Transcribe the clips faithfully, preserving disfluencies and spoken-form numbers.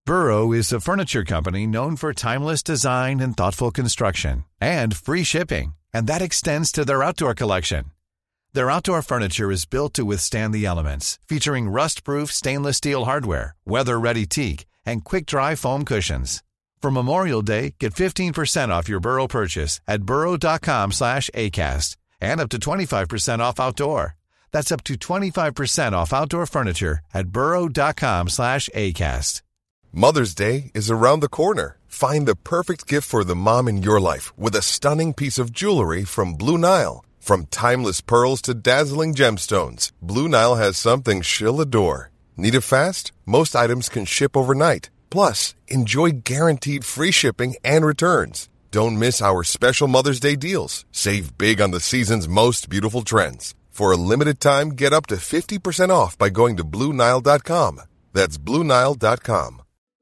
Burrow is a furniture company known for timeless design and thoughtful construction, and free shipping, and that extends to their outdoor collection. Their outdoor furniture is built to withstand the elements, featuring rust-proof stainless steel hardware, weather-ready teak, and quick-dry foam cushions. For Memorial Day, get fifteen percent off your Burrow purchase at burrow.com slash ACAST and up to twenty-five percent off outdoor. That's up to twenty-five percent off outdoor furniture at burrow.com slash ACAST. Mother's Day is around the corner. Find the perfect gift for the mom in your life with a stunning piece of jewelry from Blue Nile. From timeless pearls to dazzling gemstones, Blue Nile has something she'll adore. Need it fast? Most items can ship overnight. Plus, enjoy guaranteed free shipping and returns. Don't miss our special Mother's Day deals. Save big on the season's most beautiful trends. For a limited time, get up to fifty percent off by going to blue nile dot com. That's blue nile dot com.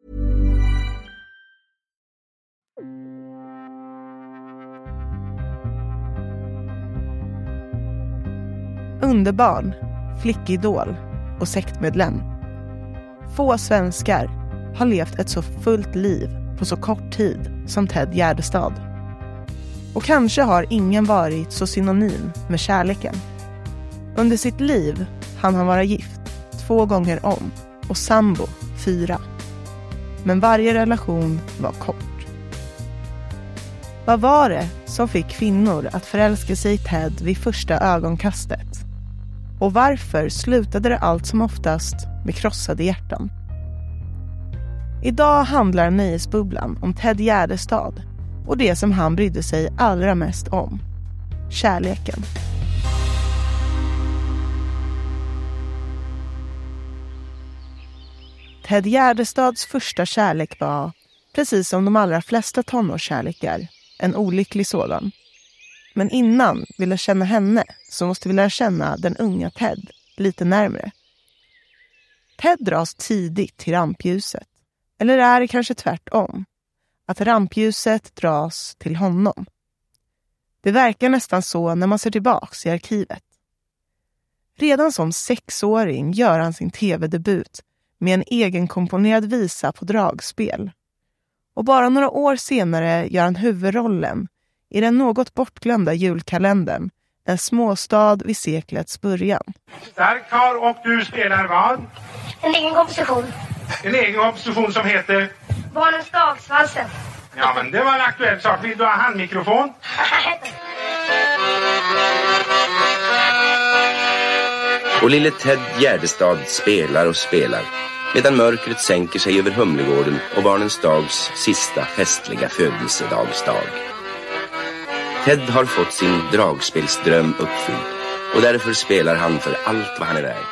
Underbarn, flickidol och sektmedlem. Få svenskar har levt ett så fullt liv på så kort tid som Ted Gärdestad. Och kanske har ingen varit så synonym med kärleken. Under sitt liv hann han vara gift två gånger om och sambo fyra. Men varje relation var kort. Vad var det som fick kvinnor att förälska sig i Ted vid första ögonkastet? Och varför slutade det allt som oftast med krossade hjärtan? Idag handlar Nöjesbubblan om Ted Gärdestad och det som han brydde sig allra mest om. Kärleken. Ted Gärdestads första kärlek var, precis som de allra flesta tonårskärlekar, en olycklig sådan. Men innan vi lär känna henne så måste vi lära känna den unga Ted lite närmare. Ted dras tidigt till rampljuset. Eller är det kanske tvärtom? Att rampljuset dras till honom. Det verkar nästan så när man ser tillbaks i arkivet. Redan som sexåring gör han sin tv-debut med en egenkomponerad visa på dragspel. Och bara några år senare gör han huvudrollen i den något bortglömda julkalendern En småstad vid seklets början. Stark kar, och du spelar vad? En egen komposition. En egen komposition som heter? Barnens dagsvalsen. Ja, men det var en aktuell sak. Vill du ha handmikrofon? Och lille Ted Gärdestad spelar och spelar medan mörkret sänker sig över Humlegården och Barnens dags sista festliga födelsedagsdag. Ted har fått sin dragspelsdröm uppfylld och därför spelar han för allt vad han är värd.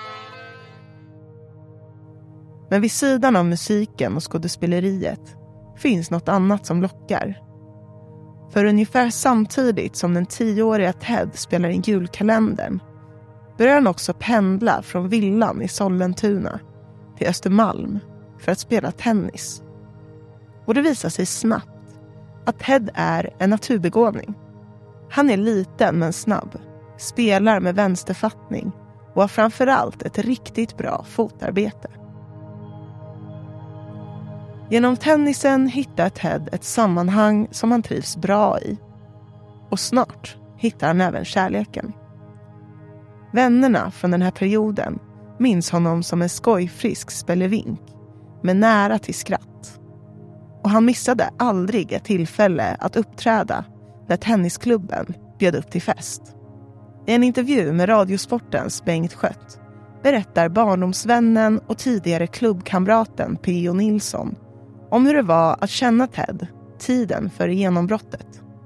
Men vid sidan av musiken och skådespeleriet finns något annat som lockar. För ungefär samtidigt som den tioåriga Ted spelar in julkalendern börjar han också pendla från villan i Sollentuna till Östermalm för att spela tennis. Och det visar sig snabbt att Ted är en naturbegåvning. Han är liten men snabb, spelar med vänsterfattning och har framförallt ett riktigt bra fotarbete. Genom tennisen hittar Ted ett sammanhang som han trivs bra i. Och snart hittar han även kärleken. Vännerna från den här perioden minns honom som en skojfrisk spelevink med nära till skratt. Och han missade aldrig ett tillfälle att uppträda när tennisklubben bjöd upp till fest. I en intervju med Radiosportens Bengt Skött berättar barndomsvännen och tidigare klubbkamraten P O Nilsson om hur det var att känna Ted tiden före genombrottet.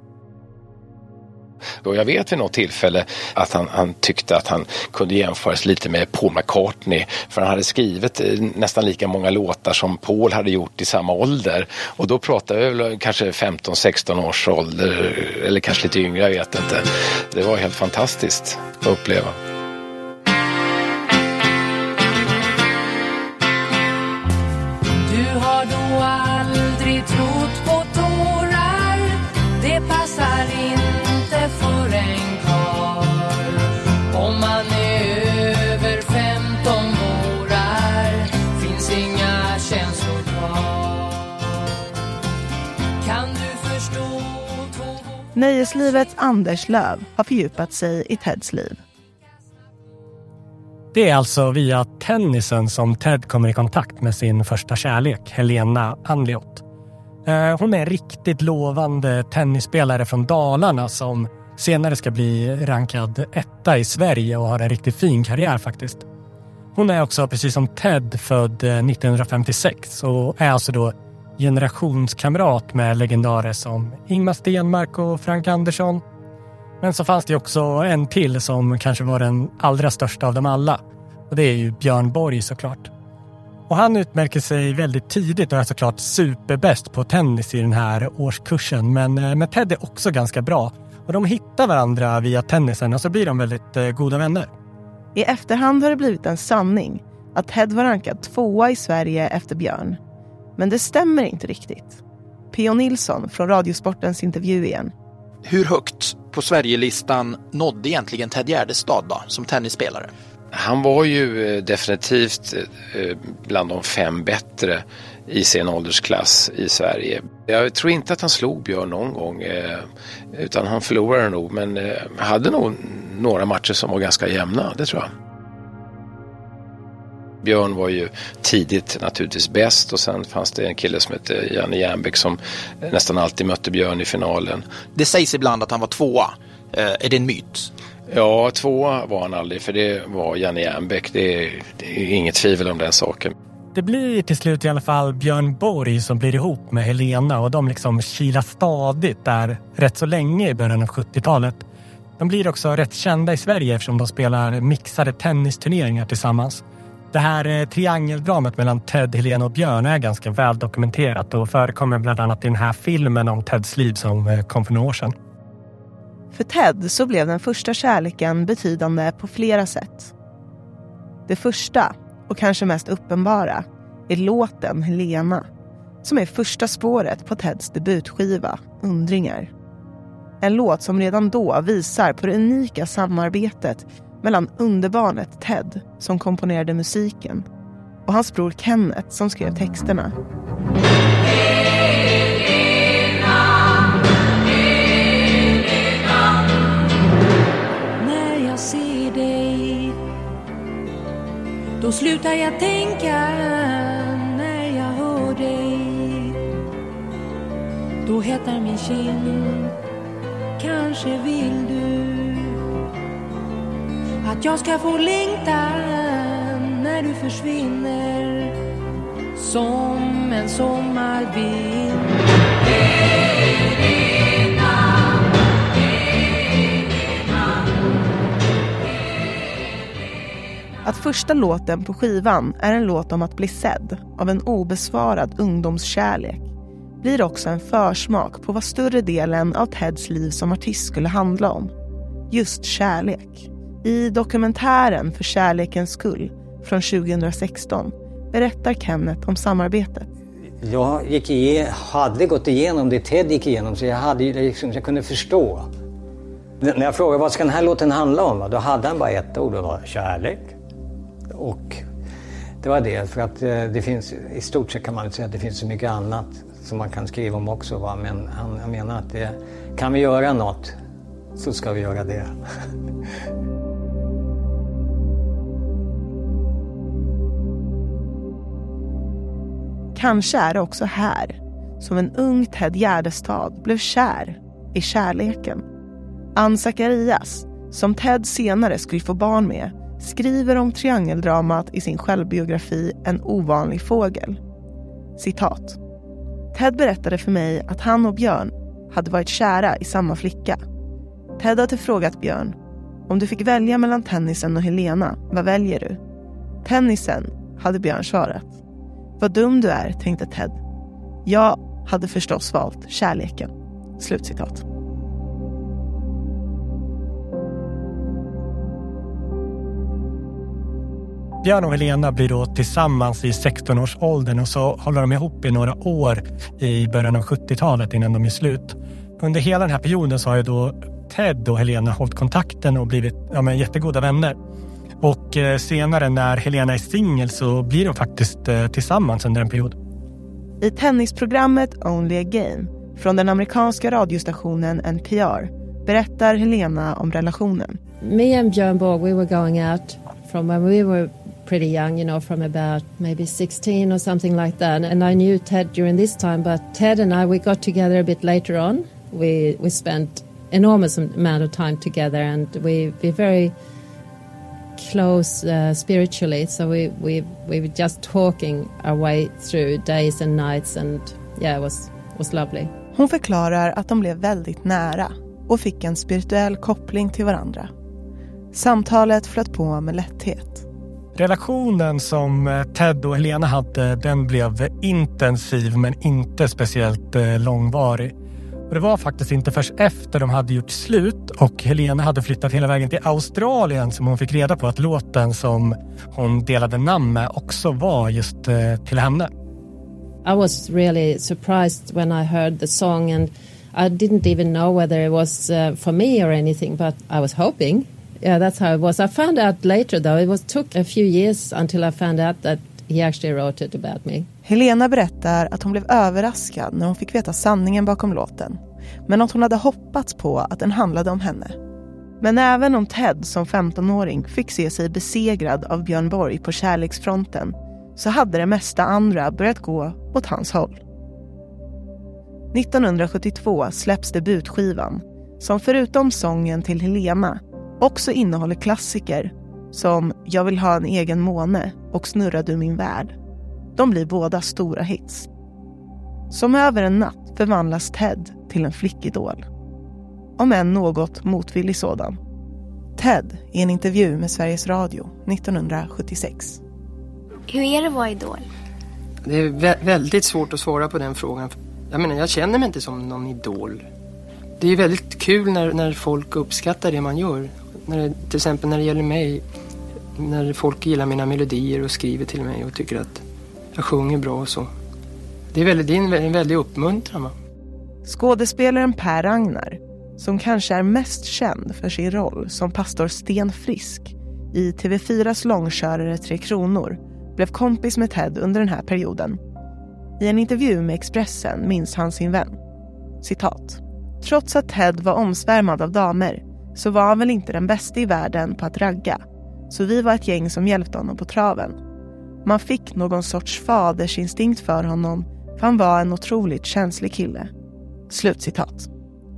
Och jag vet vid något tillfälle att han, han tyckte att han kunde jämföras lite med Paul McCartney. För han hade skrivit nästan lika många låtar som Paul hade gjort i samma ålder. Och då pratade vi väl kanske femton sexton års ålder. Eller kanske lite yngre, jag vet inte. Det var helt fantastiskt att uppleva. Du har då aldrig trott på tårar. Det passar inte för en karl. Om man är över femton vårar finns inga känslor kvar. Nöjeslivets Anders Löv har fördjupat sig i Teds liv. Det är alltså via tennisen som Ted kommer i kontakt med sin första kärlek, Helena Anliot. Hon är en riktigt lovande tennisspelare från Dalarna som senare ska bli rankad etta i Sverige och har en riktigt fin karriär faktiskt. Hon är också, precis som Ted, född nittonhundrafemtiosex och är alltså då generationskamrat med legendarer som Ingmar Stenmark och Frank Andersson. Men så fanns det också en till som kanske var den allra största av dem alla. Och det är ju Björn Borg såklart. Och han utmärker sig väldigt tidigt och är såklart superbäst på tennis i den här årskursen. Men, men Ted är också ganska bra. Och de hittar varandra via tennisen och så blir de väldigt eh, goda vänner. I efterhand har det blivit en sanning att Ted var rankad tvåa i Sverige efter Björn. Men det stämmer inte riktigt. P O Nilsson från Radiosportens intervju igen. Hur högt på Sverigelistan nådde egentligen Ted Gärdestad då, som tennisspelare? Han var ju definitivt bland de fem bättre i sin åldersklass i Sverige. Jag tror inte att han slog Björn någon gång, utan han förlorade nog, men hade nog några matcher som var ganska jämna, det tror jag. Björn var ju tidigt naturligtvis bäst och sen fanns det en kille som hette Janne Jernbäck som nästan alltid mötte Björn i finalen. Det sägs ibland att han var tvåa. Är det en myt? Ja, tvåa var han aldrig, för det var Janne Jernbäck. Det är, det är inget tvivel om den saken. Det blir till slut i alla fall Björn Borg som blir ihop med Helena och de liksom kilar stadigt där rätt så länge i början av sjuttiotalet. De blir också rätt kända i Sverige eftersom de spelar mixade tennisturneringar tillsammans. Det här triangeldramat mellan Ted, Helena och Björn är ganska väl dokumenterat och förekommer bland annat i den här filmen om Teds liv som kom för några år sedan. För Ted så blev den första kärleken betydande på flera sätt. Det första, och kanske mest uppenbara, är låten Helena, som är första spåret på Teds debutskiva, Undringar. En låt som redan då visar på det unika samarbetet mellan underbarnet Ted, som komponerade musiken, och hans bror Kenneth, som skrev texterna. När jag ser dig, då slutar jag tänka. När jag hör dig, då hettar min kind. Kanske vill du att jag ska få längta när du försvinner som en sommarvind. Att första låten på skivan är en låt om att bli sedd av en obesvarad ungdomskärlek blir också en försmak på vad större delen av Teds liv som artist skulle handla om. Just kärlek. I dokumentären För kärlekens skull från tjugohundrasexton berättar Kenneth om samarbetet. Jag gick igen, hade gått igenom det Ted gick igenom, så jag, hade, liksom, jag kunde förstå. När jag frågade vad ska den här låten handla om, då hade han bara ett ord, och det var kärlek. Och det var det, för att det finns, i stort sett kan man säga att det finns så mycket annat som man kan skriva om också. Va? Men han, han menar att det, kan vi göra något så ska vi göra det. Kanske är det också här som en ung Ted Gärdestad blev kär i kärleken. Ann Zacharias, som Ted senare skulle få barn med, skriver om triangeldramat i sin självbiografi En ovanlig fågel. Citat. Ted berättade för mig att han och Björn hade varit kära i samma flicka. Ted hade frågat Björn: om du fick välja mellan tennisen och Helena, vad väljer du? Tennisen, hade Björn svarat. Vad dum du är, tänkte Ted. Jag hade förstås valt kärleken. Slutcitat. Björn och Helena blir då tillsammans i sexton-årsåldern och så håller de ihop i några år i början av sjuttiotalet innan de är slut. Under hela den här perioden så har ju då Ted och Helena hållit kontakten och blivit ja, men, jättegoda vänner. Och eh, senare när Helena är singel så blir de faktiskt eh, tillsammans under en period. I tennisprogrammet Only a Game Från den amerikanska radiostationen N P R berättar Helena om relationen. Me and Björn Borg, we were going out from when we were pretty young, you know, from about maybe sixteen or something like that. And I knew Ted during this time, but Ted and I, we got together a bit later on. We we spent enormous amount of time together, and we we very close uh, spiritually. So we we we were just talking our way through days and nights, and yeah, it was was lovely. Hon förklarar att de blev väldigt nära och fick en spirituell koppling till varandra. Samtalet flöt på med lätthet. Relationen som Ted och Helena hade, den blev intensiv men inte speciellt långvarig. Och det var faktiskt inte först efter de hade gjort slut och Helena hade flyttat hela vägen till Australien som hon fick reda på att låten som hon delade namn med också var just till henne. I was really surprised when I heard the song, and I didn't even know whether it was uh, for me or anything, but I was hoping. Yeah, that's how it was. I found out later, though. It was took a few years until I found out that he actually wrote it about me. Helena berättar att hon blev överraskad när hon fick veta sanningen bakom låten. Men att hon hade hoppats på att den handlade om henne. Men även om Ted som femtonåring fick se sig besegrad av Björn Borg på kärleksfronten, så hade det mesta andra börjat gå åt hans håll. nittonhundrasjuttiotvå släpps debutskivan, som förutom sången till Helena också innehåller klassiker som Jag vill ha en egen måne och Snurra du min värld. De blir båda stora hits. Som över en natt förvandlas Ted till en flickidol. Om än något motvillig sådan. Ted i en intervju med Sveriges Radio nittonhundrasjuttiosex. Hur är det att vara idol? Det är vä- väldigt svårt att svara på den frågan. Jag menar, jag känner mig inte som någon idol. Det är väldigt kul när, när folk uppskattar det man gör. När det, till exempel när det gäller mig. När folk gillar mina melodier och skriver till mig och tycker att jag sjunger bra och så. Det är, väldigt, det är en, en väldigt uppmuntran. Skådespelaren Per Ragnar, som kanske är mest känd för sin roll som pastor Sten Frisk i T V fyras långkörare Tre Kronor, blev kompis med Ted under den här perioden. I en intervju med Expressen minns han sin vän. Citat. Trots att Ted var omsvärmad av damer så var han väl inte den bästa i världen på att ragga. Så vi var ett gäng som hjälpte honom på traven. Man fick någon sorts fadersinstinkt för honom, för han var en otroligt känslig kille. Slutcitat.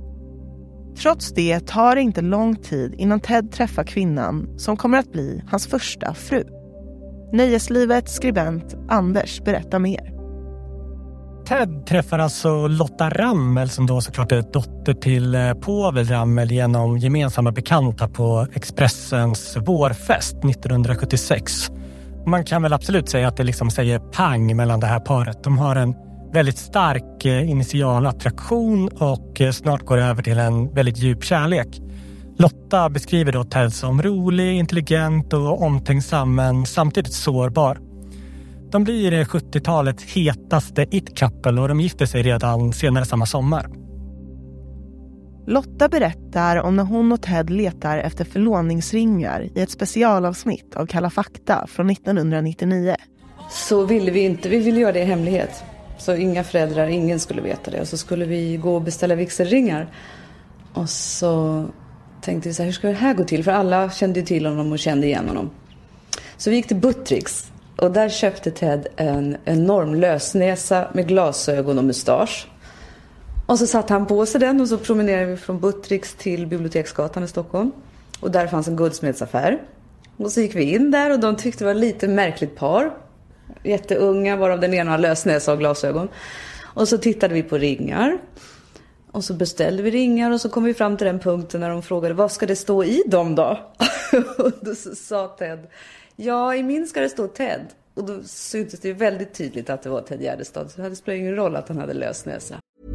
Trots det tar det inte lång tid innan Ted träffar kvinnan som kommer att bli hans första fru. Nöjeslivets skribent Anders berättar mer. Ted träffar alltså Lotta Rammel som då såklart är dotter till Povel Ramel genom gemensamma bekanta på Expressens vårfest nittonhundrasjuttiosex. Man kan väl absolut säga att det liksom säger pang mellan det här paret. De har en väldigt stark initial attraktion och snart går det över till en väldigt djup kärlek. Lotta beskriver då Ted som rolig, intelligent och omtänksam men samtidigt sårbar. De blir sjuttiotalets hetaste it-couple och de gifter sig redan senare samma sommar. Lotta berättar om när hon och Ted letar efter förlovningsringar i ett specialavsnitt av Kalla fakta från nittonhundranittionio. Så ville vi inte, vi ville göra det i hemlighet. Så inga föräldrar, ingen skulle veta det. Och så skulle vi gå och beställa vigselringar. Och så tänkte vi så här, hur ska det här gå till? För alla kände till honom och kände igen honom. Så vi gick till Buttricks. Och där köpte Ted en enorm lösnäsa med glasögon och mustasch. Och så satt han på sig den och så promenerade vi från Buttricks till Biblioteksgatan i Stockholm. Och där fanns en guldsmedsaffär. Och så gick vi in där och de tyckte det var lite märkligt par. Jätteunga, varav den ena har lösnäsa och glasögon. Och så tittade vi på ringar. Och så beställde vi ringar och så kom vi fram till den punkten när de frågade, vad ska det stå i dem då? Och då sa Ted, ja, i min ska det stå Ted. Och då syntes det väldigt tydligt att det var Ted Gärdestad. Så det hade spelat ingen roll att han hade lösnäsa.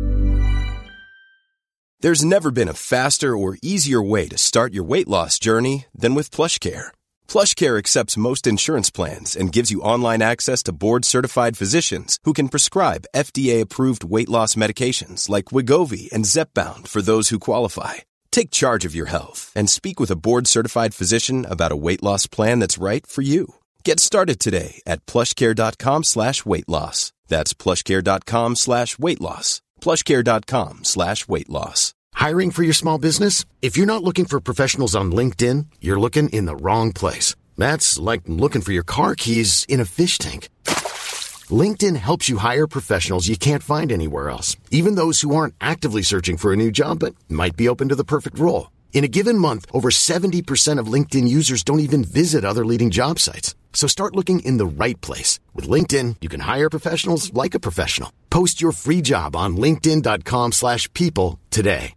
There's never been a faster or easier way to start your weight loss journey than with PlushCare. PlushCare accepts most insurance plans and gives you online access to board-certified physicians who can prescribe F D A-approved weight loss medications like Wegovy and Zepbound for those who qualify. Take charge of your health and speak with a board-certified physician about a weight loss plan that's right for you. Get started today at plushcare.com slash weight loss. That's plushcare.com slash weight loss. plushcare.com slash weight loss. Hiring for your small business? If you're not looking for professionals on LinkedIn, you're looking in the wrong place. That's like looking for your car keys in a fish tank. LinkedIn helps you hire professionals you can't find anywhere else, even those who aren't actively searching for a new job but might be open to the perfect role. In a given month, over seventy percent of LinkedIn users don't even visit other leading job sites. So start looking in the right place. With LinkedIn, you can hire professionals like a professional. Post your free job on linkedin.com slash people today.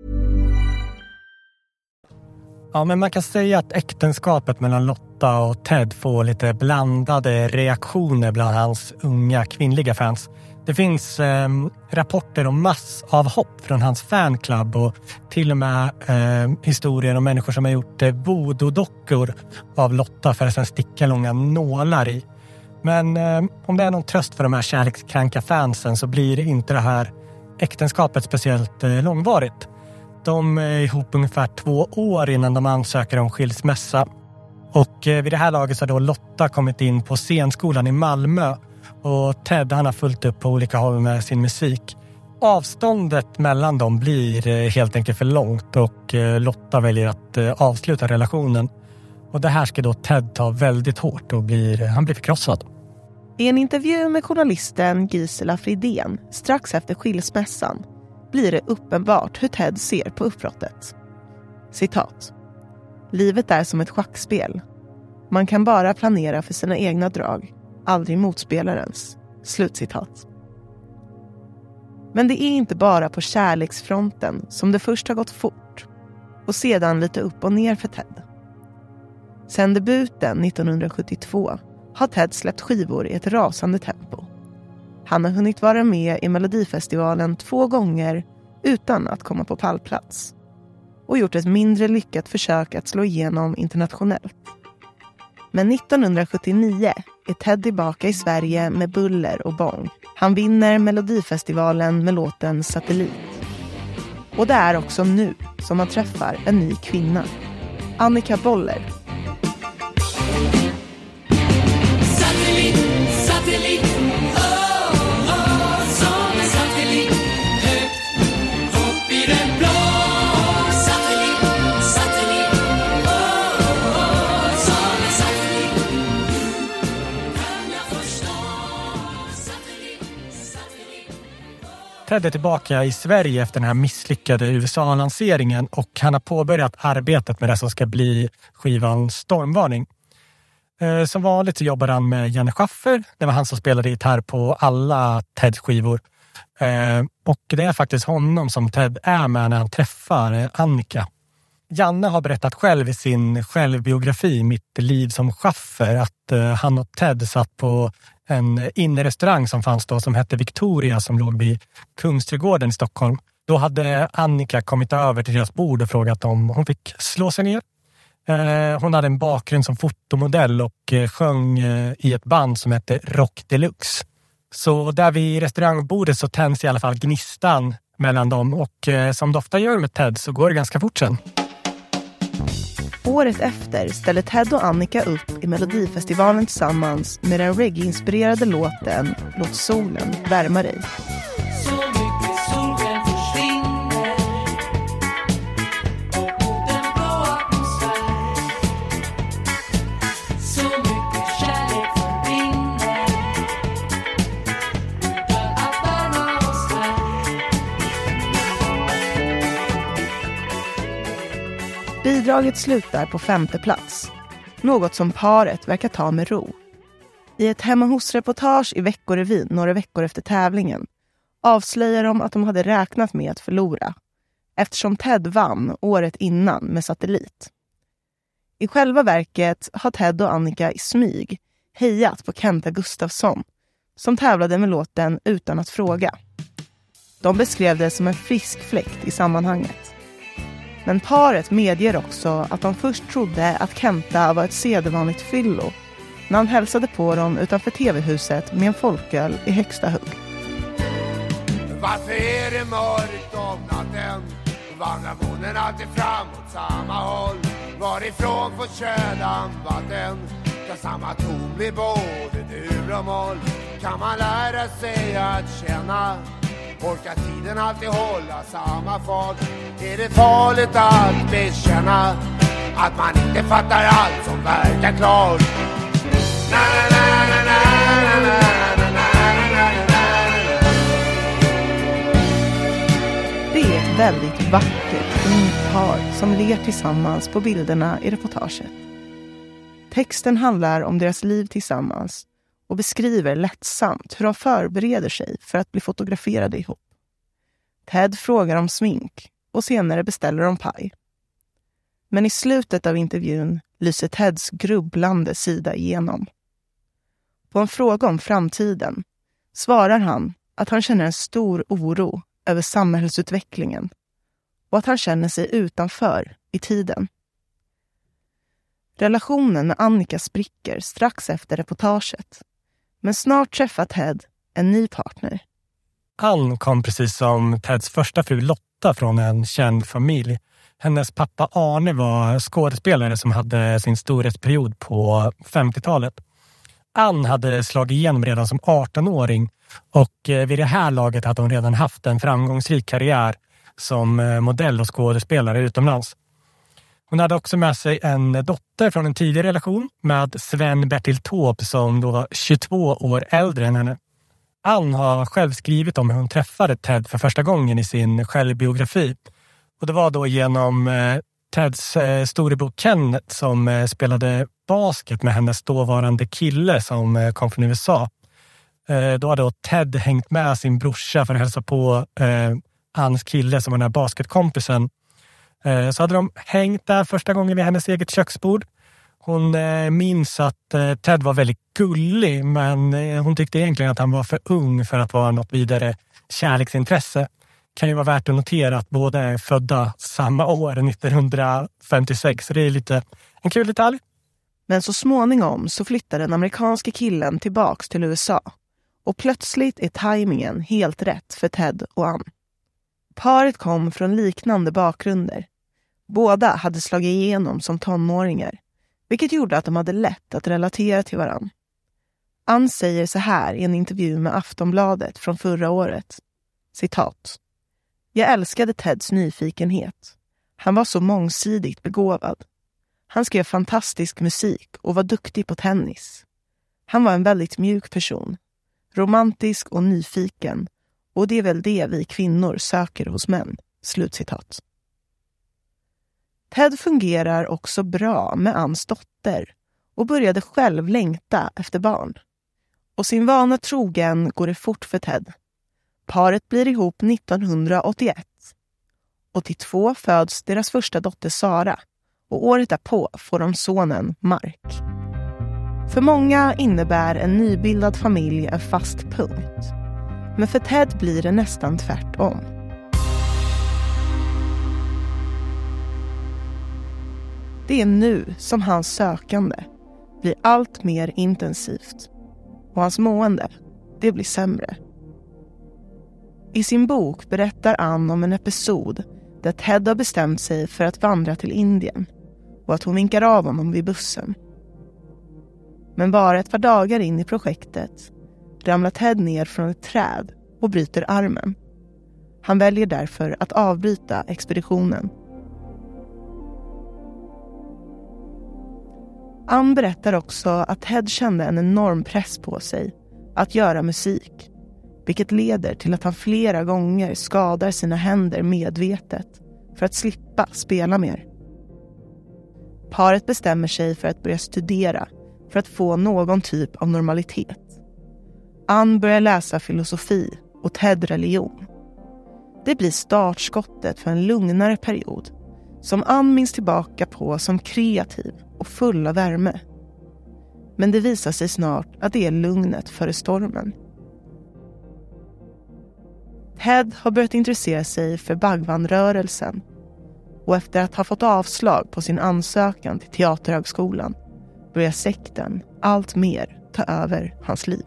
Ja, men man kan säga att äktenskapet mellan Lotta och Ted får lite blandade reaktioner bland hans unga kvinnliga fans. Det finns eh, rapporter om massavhopp från hans fanclub och till och med eh, historier om människor som har gjort eh, voodoo-dockor av Lotta för att sedan sticka långa nålar i. Men eh, om det är någon tröst för de här kärlekskranka fansen så blir inte det här äktenskapet speciellt eh, långvarigt. De är ihop ungefär två år innan de ansöker om skilsmässa. Och eh, vid det här laget så har då Lotta kommit in på scenskolan i Malmö. Och Ted han har fullt upp på olika håll med sin musik. Avståndet mellan dem blir helt enkelt för långt och Lotta väljer att avsluta relationen. Och det här ska då Ted ta väldigt hårt och blir, han blir förkrossad. I en intervju med journalisten Gisela Fridén strax efter skilsmässan blir det uppenbart hur Ted ser på uppbrottet. Citat. Livet är som ett schackspel. Man kan bara planera för sina egna drag. Aldrig motspelarens. Slutcitat. Men det är inte bara på kärleksfronten som det först har gått fort och sedan lite upp och ner för Ted. Sen debuten nittonhundrasjuttiotvå har Ted släppt skivor i ett rasande tempo. Han har hunnit vara med i Melodifestivalen två gånger utan att komma på pallplats och gjort ett mindre lyckat försök att slå igenom internationellt. Men nittonhundrasjuttionio är Ted tillbaka i Sverige med buller och bång. Han vinner Melodifestivalen med låten Satellit. Och det är också nu som han träffar en ny kvinna, Annika Boller. Satellit, satellit, oh, oh, som en satellit, högt upp i den blå. Satellit, satellit, oh, oh, som en satellit, kan jag förstå. Satellit, satellit. Ted är tillbaka i Sverige efter den här misslyckade U S A-lanseringen och han har påbörjat arbetet med det som ska bli skivan Stormvarning. Eh, som vanligt så jobbar han med Janne Schaffer. Det var han som spelade gitarr på alla Ted-skivor. Eh, och det är faktiskt honom som Ted är med när han träffar eh, Annika. Janne har berättat själv i sin självbiografi Mitt liv som Schaffer att eh, han och Ted satt på en innerrestaurang som fanns då som hette Victoria som låg vid Kungsträdgården i Stockholm. Då hade Annika kommit över till deras bord och frågat om hon fick slå sig ner. Eh, hon hade en bakgrund som fotomodell och eh, sjöng eh, i ett band som hette Rock Deluxe. Så där vid restaurangbordet så tänds i alla fall gnistan mellan dem och eh, som det ofta gör med Ted så går det ganska fort sen. Året efter ställer Ted och Annika upp i Melodifestivalen tillsammans med den reggae-inspirerade låten Låt solen värma dig. Så mycket solen försvinner och mot en blå atmosfär. Så mycket kärlek förbinner för att värma oss här. Bidraget slutar på femte plats. Något som paret verkar ta med ro. I ett hemma hos-reportage i Veckorevyn några veckor efter tävlingen avslöjar de att de hade räknat med att förlora eftersom Ted vann året innan med Satellit. I själva verket har Ted och Annika i smyg hejat på Kenta Gustafsson som tävlade med låten Utan att fråga. De beskrev det som en frisk fläkt i sammanhanget. Men paret medger också att de först trodde att Kenta var ett sedvanligt fyllo när han hälsade på dem utanför tv-huset med en folköl i högsta hugg. Varför är det mörkt om natten? Vandrar månen alltid framåt samma håll? Varifrån får kölan vatten? Kan samma ton bli både dur och moll? Kan man lära sig att känna Orkar tiden alltid hålla samma fart? Är det farligt att bekänna att man inte fattar allt som verkar klart? Na, na, na, na, na, na, na, na, na, na. Det är ett väldigt vackert ungt par som ler tillsammans på bilderna i reportaget. Texten handlar om deras liv tillsammans och beskriver lättsamt hur de förbereder sig för att bli fotograferade ihop. Ted frågar om smink och senare beställer de paj. Men i slutet av intervjun lyser Teds grubblande sida igenom. På en fråga om framtiden svarar han att han känner en stor oro över samhällsutvecklingen och att han känner sig utanför i tiden. Relationen med Annika spricker strax efter reportaget, men snart träffar Ted en ny partner. Ann kom precis som Teds första fru Lotta från en känd familj. Hennes pappa Arne var skådespelare som hade sin storhetsperiod på femtiotalet. Ann hade slagit igenom redan som arton-åring och vid det här laget hade hon redan haft en framgångsrik karriär som modell och skådespelare utomlands. Hon hade också med sig en dotter från en tidig relation med Sven Bertil Taube som då var tjugotvå år äldre än henne. Ann har själv skrivit om hur hon träffade Ted för första gången i sin självbiografi. Och det var då genom eh, Teds eh, storebror Kenneth som eh, spelade basket med hennes dåvarande kille som eh, kom från U S A. Eh, då hade då Ted hängt med sin brorsa för att hälsa på eh, hans kille som var den här basketkompisen. Eh, så hade de hängt där första gången vid hennes eget köksbord. Hon eh, minns att eh, Ted var väldigt gullig, men eh, hon tyckte egentligen att han var för ung för att vara något vidare kärleksintresse. Kan ju vara värt att notera att båda är födda samma år, nittonhundrafemtiosex, så det är lite en kul detalj. Men så småningom så flyttar den amerikanske killen tillbaks till U S A och plötsligt är tajmingen helt rätt för Ted och Ann. Paret kom från liknande bakgrunder. Båda hade slagit igenom som tonåringar, vilket gjorde att de hade lätt att relatera till varann. Ann säger så här i en intervju med Aftonbladet från förra året. Citat. Jag älskade Teds nyfikenhet. Han var så mångsidigt begåvad. Han skrev fantastisk musik och var duktig på tennis. Han var en väldigt mjuk person. Romantisk och nyfiken. Och det är väl det vi kvinnor söker hos män. Slutcitat. Ted fungerar också bra med Anns dotter och började själv längta efter barn. Och sin vana trogen går det fort för Ted. Paret blir ihop nittonhundraåttioett. åttiotvå föds deras första dotter Sara och året därpå får de sonen Mark. För många innebär en nybildad familj en fast punkt. Men för Ted blir det nästan tvärtom. Det är nu som hans sökande blir allt mer intensivt och hans mående, det blir sämre. I sin bok berättar Ann om en episod där Ted har bestämt sig för att vandra till Indien och att hon vinkar av honom vid bussen. Men bara ett par dagar in i projektet ramlar Ted ner från ett träd och bryter armen. Han väljer därför att avbryta expeditionen. Ann berättar också att Ted kände en enorm press på sig att göra musik, vilket leder till att han flera gånger skadar sina händer medvetet för att slippa spela mer. Paret bestämmer sig för att börja studera för att få någon typ av normalitet. Ann börjar läsa filosofi och Ted religion. Det blir startskottet för en lugnare period som Ann minns tillbaka på som kreativ och full av värme. Men det visar sig snart att det är lugnet före stormen. Ted har börjat intressera sig för Bhagwan-rörelsen och efter att ha fått avslag på sin ansökan till Teaterhögskolan börjar sekten allt mer ta över hans liv.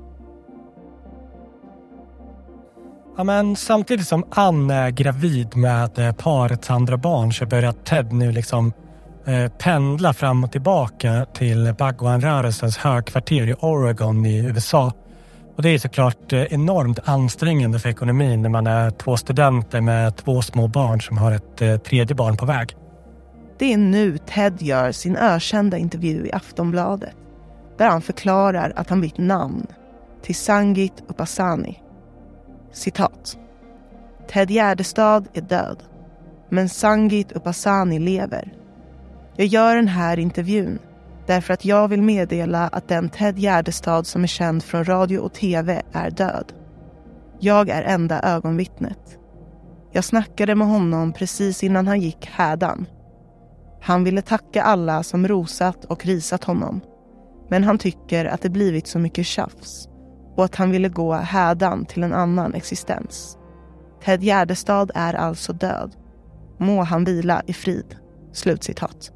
Ja, men samtidigt som Ann är gravid med parets andra barn så börjar Ted nu liksom eh, pendla fram och tillbaka till Bhagwan-rörelsens högkvarter i Oregon i U S A. Och det är såklart enormt ansträngande för ekonomin när man är två studenter med två små barn som har ett eh, tredje barn på väg. Det är nu Ted gör sin ökända intervju i Aftonbladet, där han förklarar att han bytt namn till Sangit Upasani. Citat. Ted Gärdestad är död, men Sangit Upasani lever. Jag gör den här intervjun därför att jag vill meddela att den Ted Gärdestad som är känd från radio och tv är död. Jag är enda ögonvittnet. Jag snackade med honom precis innan han gick hädan. Han ville tacka alla som rosat och risat honom, men han tycker att det blivit så mycket tjafs och att han ville gå hädan till en annan existens. Ted Gärdestad är alltså död. Må han vila i frid. Slutcitat.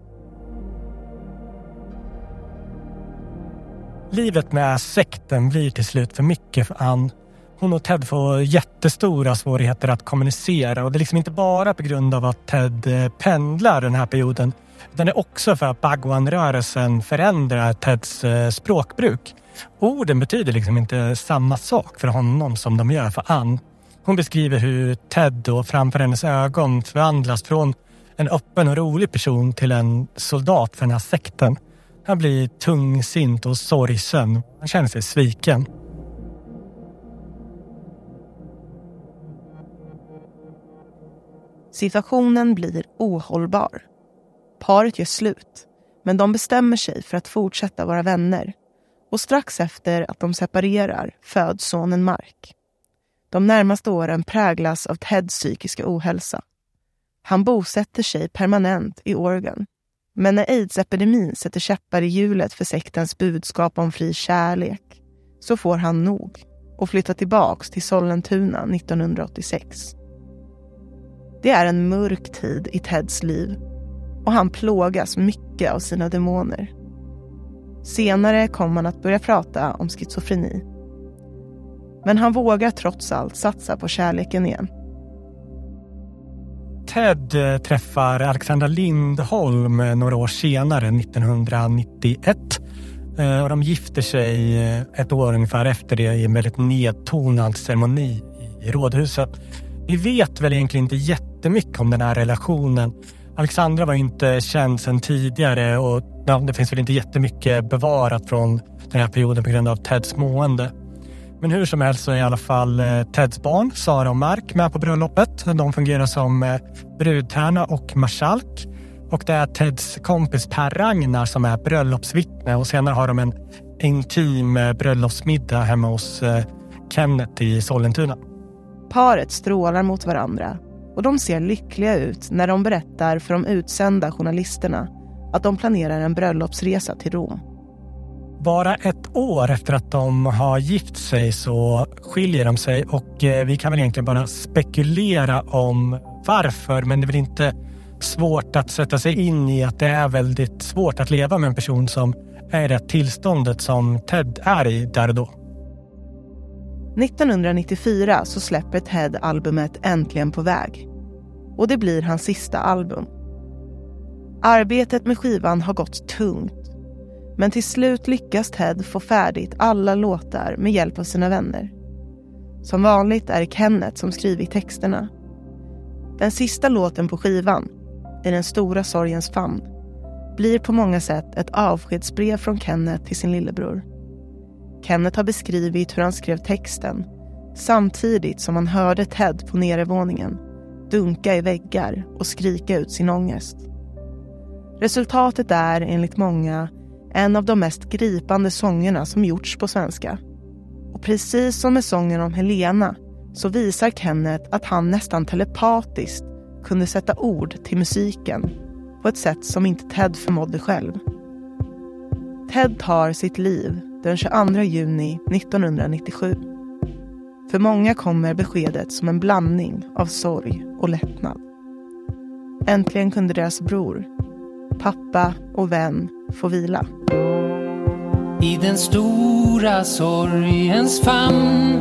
Livet med sekten blir till slut för mycket för Ann. Hon och Ted får jättestora svårigheter att kommunicera, och det är liksom inte bara på grund av att Ted pendlar den här perioden, utan det är också för att Bhagwan-rörelsen förändrar Teds språkbruk. Orden betyder liksom inte samma sak för honom som de gör för Ann. Hon beskriver hur Ted då framför hennes ögon förvandlas från en öppen och rolig person till en soldat för den här sekten. Han blir tungsint och sorgsen. Han känner sig sviken. Situationen blir ohållbar. Paret gör slut, men de bestämmer sig för att fortsätta vara vänner. Och strax efter att de separerar föds sonen Mark. De närmaste åren präglas av Teds psykiska ohälsa. Han bosätter sig permanent i Oregon. Men när AIDS-epidemin sätter käppar i hjulet för sektens budskap om fri kärlek, så får han nog och flyttar tillbaks till Sollentuna nittonhundraåttiosex. Det är en mörk tid i Teds liv och han plågas mycket av sina demoner. Senare kommer han att börja prata om schizofreni. Men han vågar trots allt satsa på kärleken igen. Ted träffar Alexandra Lindholm några år senare, nittonhundranittioett. Och de gifter sig ett år ungefär efter det i en väldigt nedtonad ceremoni i rådhuset. Vi vet väl egentligen inte jättemycket om den här relationen. Alexandra var inte känd sedan tidigare och ja, det finns väl inte jättemycket bevarat från den här perioden på grund av Teds mående. Men hur som helst så är i alla fall Teds barn, Sara och Mark, med på bröllopet. De fungerar som brudtärna och marskalk. Och det är Teds kompis Per Ragnar som är bröllopsvittne. Och senare har de en intim bröllopsmiddag hemma hos Kenneth i Sollentuna. Paret strålar mot varandra och de ser lyckliga ut när de berättar för de utsända journalisterna att de planerar en bröllopsresa till Rom. Bara ett år efter att de har gift sig så skiljer de sig, och vi kan väl egentligen bara spekulera om varför, men det är väl inte svårt att sätta sig in i att det är väldigt svårt att leva med en person som är i det tillståndet som Ted är i där och då. nittonhundranittiofyra så släpper Ted albumet Äntligen på väg, och det blir hans sista album. Arbetet med skivan har gått tungt, men till slut lyckas Ted få färdigt alla låtar med hjälp av sina vänner. Som vanligt är det Kenneth som skriver texterna. Den sista låten på skivan, I den stora sorgens famn, blir på många sätt ett avskedsbrev från Kenneth till sin lillebror. Kenneth har beskrivit hur han skrev texten samtidigt som han hörde Ted på nedervåningen dunka i väggar och skrika ut sin ångest. Resultatet är enligt många en av de mest gripande sångerna som gjorts på svenska. Och precis som med sången om Helena så visar Kenneth att han nästan telepatiskt kunde sätta ord till musiken på ett sätt som inte Ted förmådde själv. Ted tar sitt liv den tjugoandra juni nittonhundranittiosju. För många kommer beskedet som en blandning av sorg och lättnad. Äntligen kunde deras bror, pappa och vän få vila. I den stora sorgens famn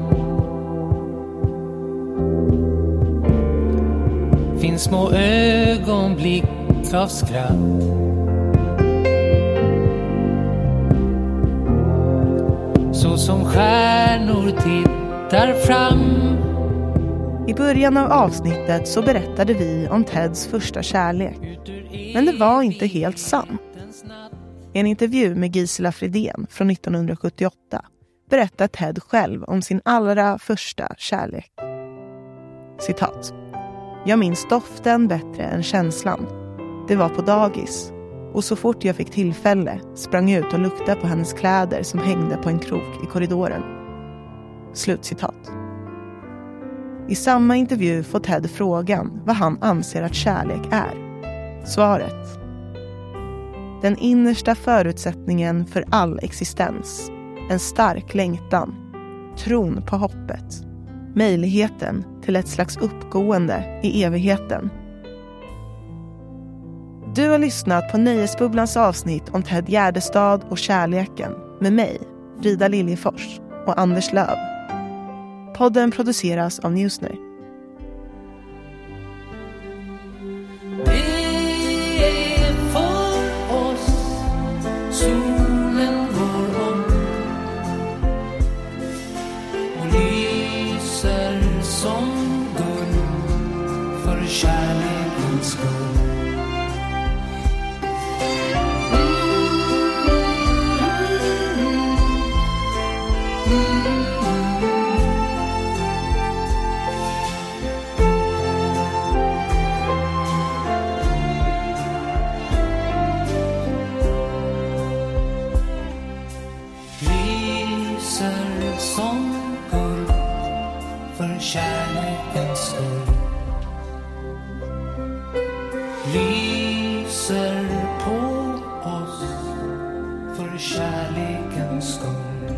finns små ögonblick av skratt så som stjärnor tittar fram. I början av avsnittet så berättade vi om Teds första kärlek. Men det var inte helt sant. I en intervju med Gisela Fridén från nittonhundrasjuttioåtta berättar Ted själv om sin allra första kärlek. Citat. Jag minns doften bättre än känslan. Det var på dagis. Och så fort jag fick tillfälle sprang jag ut och luktade på hennes kläder som hängde på en krok i korridoren. Slutcitat. I samma intervju får Ted frågan vad han anser att kärlek är. Svaret. Den innersta förutsättningen för all existens. En stark längtan. Tron på hoppet. Möjligheten till ett slags uppgående i evigheten. Du har lyssnat på Nöjesbubblans avsnitt om Ted Gärdestad och kärleken med mig, Frida Liljefors och Anders Löv. Podden produceras av Newsner. Det är för oss solen går om och lyser som guld för kärlekens skull. Kärlekens skull lyser på oss för kärlekens skull.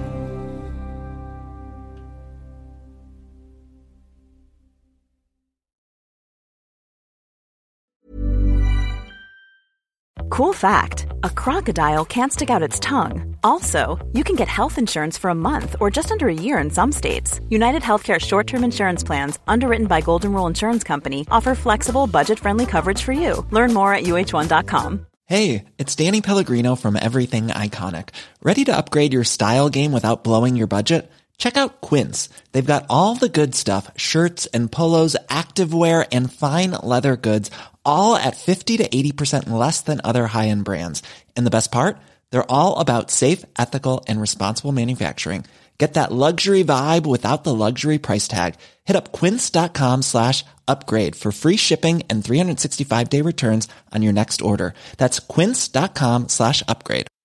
Cool fact, a crocodile can't stick out its tongue. Also, you can get health insurance for a month or just under a year in some states. United Healthcare short-term insurance plans, underwritten by Golden Rule Insurance Company, offer flexible, budget-friendly coverage for you. Learn more at U H one dot com. Hey, it's Danny Pellegrino from Everything Iconic. Ready to upgrade your style game without blowing your budget? Check out Quince. They've got all the good stuff, shirts and polos, activewear, and fine leather goods, all at fifty to eighty percent less than other high-end brands. And the best part? They're all about safe, ethical, and responsible manufacturing. Get that luxury vibe without the luxury price tag. Hit up quince.com slash upgrade for free shipping and three sixty-five day returns on your next order. That's quince.com slash upgrade.